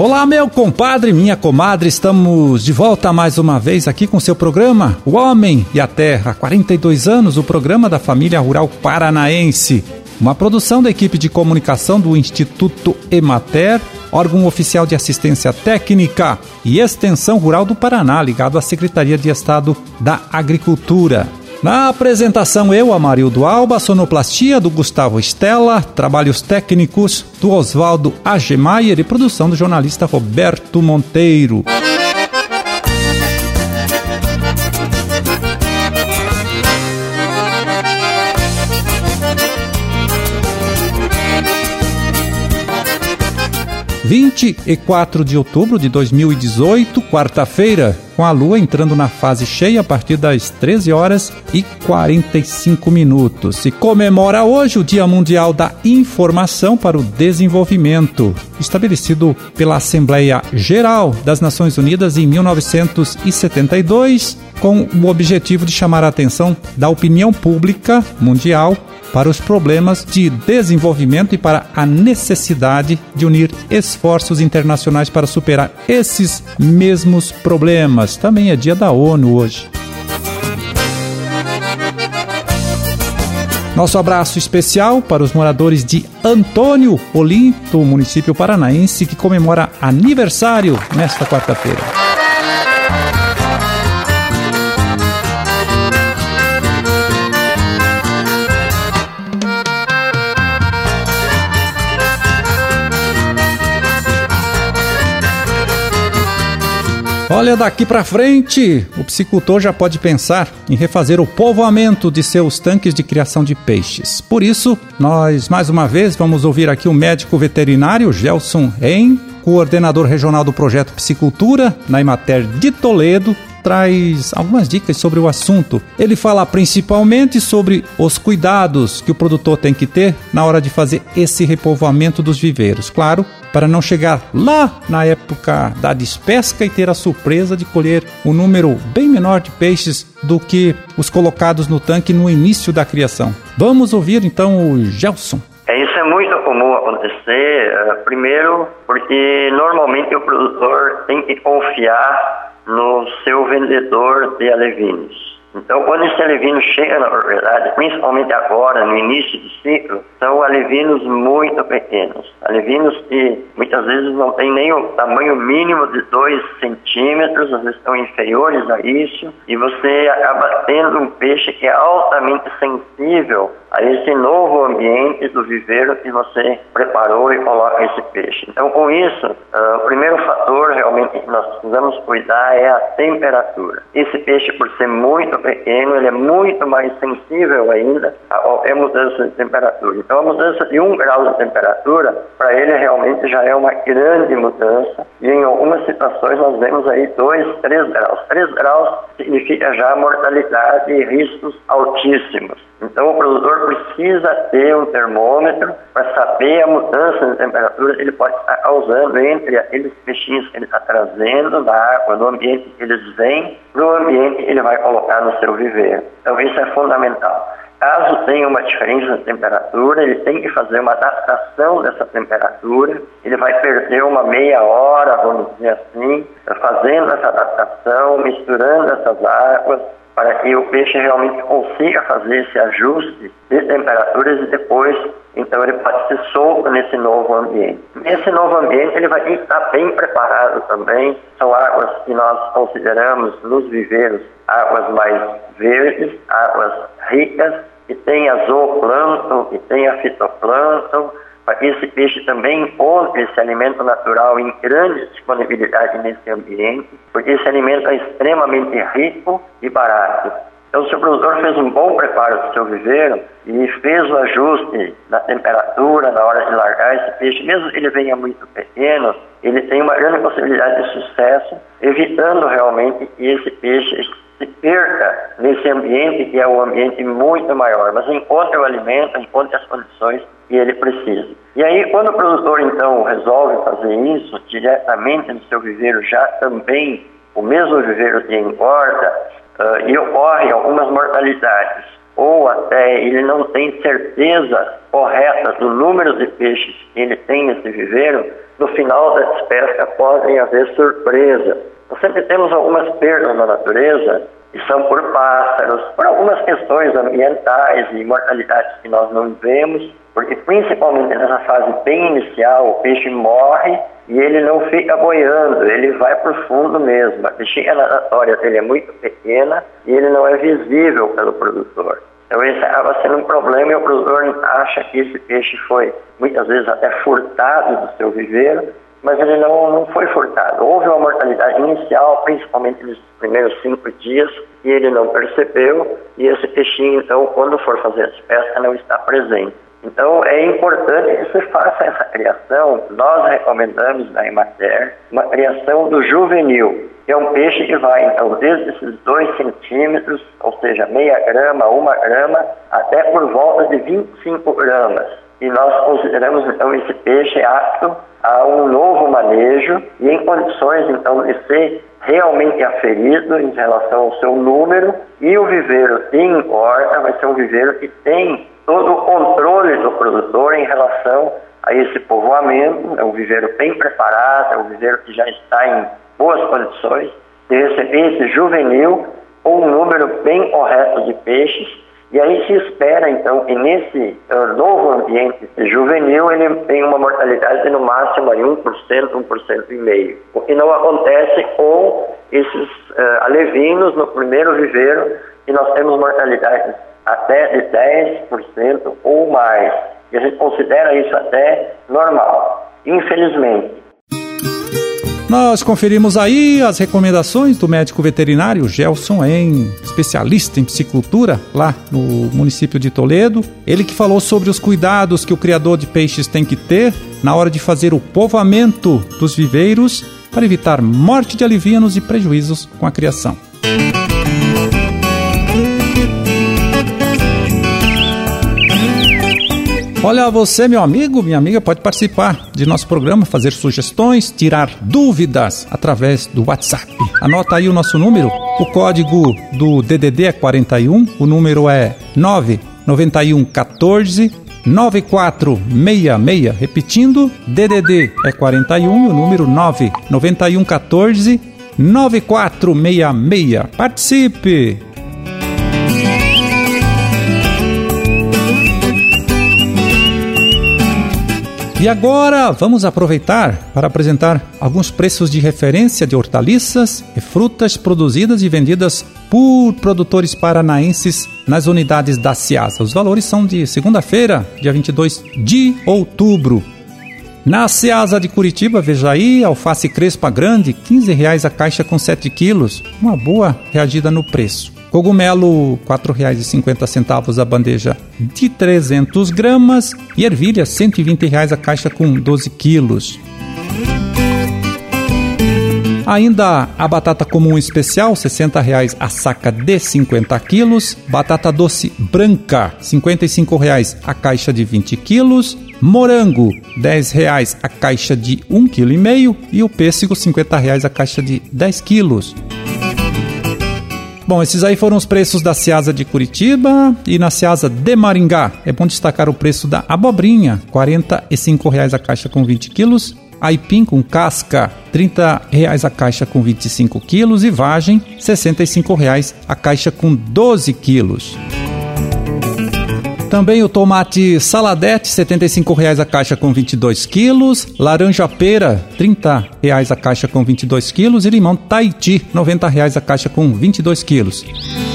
Olá, meu compadre, minha comadre, estamos de volta mais uma vez aqui com seu programa O Homem e a Terra. Há 42 anos, o programa da família rural paranaense. Uma produção da equipe de comunicação do Instituto Emater, órgão oficial de assistência técnica e extensão rural do Paraná, ligado à Secretaria de Estado da Agricultura. Na apresentação, eu, Amarildo Alba, sonoplastia do Gustavo Estela, trabalhos técnicos do Oswaldo Agemeyer e produção do jornalista Roberto Monteiro. – 24 de outubro de 2018, quarta-feira, com a Lua entrando na fase cheia a partir das 13 horas e 45 minutos. Se comemora hoje o Dia Mundial da Informação para o Desenvolvimento, estabelecido pela Assembleia Geral das Nações Unidas em 1972, com o objetivo de chamar a atenção da opinião pública mundial para os problemas de desenvolvimento e para a necessidade de unir esforços internacionais para superar esses mesmos problemas. Também é dia da ONU hoje. Nosso abraço especial para os moradores de Antônio Olinto, município paranaense, que comemora aniversário nesta quarta-feira. Olha, daqui para frente, o piscicultor já pode pensar em refazer o povoamento de seus tanques de criação de peixes. Por isso, nós mais uma vez vamos ouvir aqui o médico veterinário Gelson Hein, coordenador regional do projeto Piscicultura na Emater de Toledo, traz algumas dicas sobre o assunto. Ele fala principalmente sobre os cuidados que o produtor tem que ter na hora de fazer esse repovoamento dos viveiros. Claro, para não chegar lá na época da despesca e ter a surpresa de colher um número bem menor de peixes do que os colocados no tanque no início da criação. Vamos ouvir então o Gelson. Isso é muito comum acontecer, primeiro porque normalmente o produtor tem que confiar no seu vendedor de alevinos. Então, quando esse alevino chega na propriedade, principalmente agora, no início do ciclo, são alevinos muito pequenos. Alevinos que muitas vezes não têm nem o tamanho mínimo de 2 centímetros, às vezes estão inferiores a isso, e você acaba tendo um peixe que é altamente sensível a esse novo ambiente do viveiro que você preparou e coloca esse peixe. Então, com isso, o primeiro fator realmente que nós precisamos cuidar é a temperatura. Esse peixe, por ser muito pequeno, ele é muito mais sensível ainda a qualquer mudança de temperatura. Então, a mudança de 1 grau de temperatura, para ele realmente já é uma grande mudança, e em algumas situações nós vemos aí 2, 3 graus. 3 graus significa já mortalidade e riscos altíssimos. Então, o produtor precisa ter um termômetro para saber a mudança de temperatura que ele pode estar causando entre aqueles peixinhos que ele está trazendo da água, do ambiente que eles vêm, para o ambiente que ele vai colocar no seu viveiro. Então, isso é fundamental. Caso tenha uma diferença de temperatura, ele tem que fazer uma adaptação dessa temperatura. Ele vai perder uma meia hora, vamos dizer assim, fazendo essa adaptação, misturando essas águas, para que o peixe realmente consiga fazer esse ajuste de temperaturas e depois, então, ele pode ser solto nesse novo ambiente. Nesse novo ambiente, ele vai ter que estar bem preparado também. São águas que nós consideramos nos viveiros águas mais verdes, águas ricas, que tem a zooplâncton, que tem a fitoplâncton, para que esse peixe também encontre esse alimento natural em grande disponibilidade nesse ambiente, porque esse alimento é extremamente rico e barato. Então, se o produtor fez um bom preparo do seu viveiro e fez o ajuste na temperatura na hora de largar esse peixe, mesmo que ele venha muito pequeno, ele tem uma grande possibilidade de sucesso, evitando realmente que esse peixe se perca nesse ambiente que é um ambiente muito maior, mas encontre o alimento, encontre as condições que ele precisa. E aí, quando o produtor, então, resolve fazer isso diretamente no seu viveiro, já também o mesmo viveiro que engorda, e ocorrem algumas mortalidades. ou até ele não tem certeza correta do número de peixes que ele tem nesse viveiro, no final da despesca podem haver surpresas. Nós sempre temos algumas perdas na natureza, que são por pássaros, por algumas questões ambientais e mortalidades que nós não vemos, porque principalmente nessa fase bem inicial o peixe morre e ele não fica boiando, ele vai para o fundo mesmo. A bexiga natatória dele é muito pequena e ele não é visível pelo produtor. Então esse acaba sendo um problema e o produtor acha que esse peixe foi muitas vezes até furtado do seu viveiro, mas ele não foi furtado. Houve uma mortalidade inicial, principalmente nos primeiros 5 dias, e ele não percebeu, e esse peixinho, então, quando for fazer a despesca, não está presente. Então, é importante que se faça essa criação. Nós recomendamos na Emater uma criação do juvenil, que é um peixe que vai, então, desde esses 2 centímetros, ou seja, meia grama, 1 grama, até por volta de 25 gramas. E nós consideramos, então, esse peixe apto a um novo manejo e em condições, então, de ser realmente aferido em relação ao seu número, e o viveiro que importa vai ser um viveiro que tem todo o controle do produtor em relação a esse povoamento. É um viveiro bem preparado, é um viveiro que já está em boas condições de receber esse juvenil com um número bem correto de peixes. E aí se espera, então, que nesse novo ambiente juvenil ele tem uma mortalidade de no máximo aí 1%, 1,5%. O que não acontece com esses alevinos no primeiro viveiro, que nós temos mortalidades até de 10% ou mais. E a gente considera isso até normal, infelizmente. Nós conferimos aí as recomendações do médico veterinário Gelson En, especialista em piscicultura lá no município de Toledo. Ele que falou sobre os cuidados que o criador de peixes tem que ter na hora de fazer o povoamento dos viveiros para evitar morte de alevinos e prejuízos com a criação. Olha, você, meu amigo, minha amiga, pode participar de nosso programa, fazer sugestões, tirar dúvidas através do WhatsApp. Anota aí o nosso número, o código do DDD é 41, o número é 991 14 9466. Repetindo, DDD é 41 e o número 991 14 9466. Participe! E agora vamos aproveitar para apresentar alguns preços de referência de hortaliças e frutas produzidas e vendidas por produtores paranaenses nas unidades da Ceasa. Os valores são de segunda-feira, dia 22 de outubro. Na Ceasa de Curitiba, veja aí, alface crespa grande, R$15 a caixa com 7 quilos. Uma boa reagida no preço. Cogumelo, R$ 4,50 a bandeja de 300 gramas. E ervilha, R$ 120 a caixa com 12 quilos. Ainda a batata comum especial, R$ 60 a saca de 50 quilos. Batata doce branca, R$ 55 a caixa de 20 quilos. Morango, R$ 10 a caixa de 1,5 kg. E o pêssego, R$ 50 a caixa de 10 quilos. Bom, esses aí foram os preços da Ceasa de Curitiba. E na Ceasa de Maringá, é bom destacar o preço da abobrinha, R$ 45 a caixa com 20 quilos. Aipim com casca, R$ 30 a caixa com 25 quilos. E vagem, R$ 65 a caixa com 12 quilos. Também o tomate saladete, R$ 75 a caixa com 22 quilos. Laranja pera, R$ 30 a caixa com 22 quilos. E limão Tahiti, R$ 90 a caixa com 22 quilos.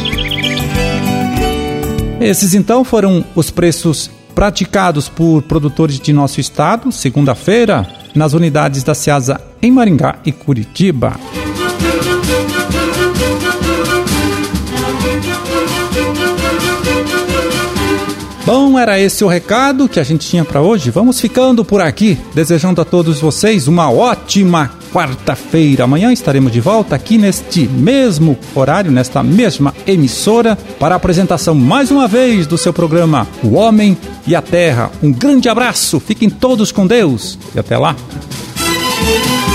Esses então foram os preços praticados por produtores de nosso estado, segunda-feira, nas unidades da Ceasa em Maringá e Curitiba. Bom, era esse o recado que a gente tinha para hoje. Vamos ficando por aqui, desejando a todos vocês uma ótima quarta-feira. Amanhã estaremos de volta aqui neste mesmo horário, nesta mesma emissora, para a apresentação mais uma vez do seu programa O Homem e a Terra. Um grande abraço, fiquem todos com Deus e até lá.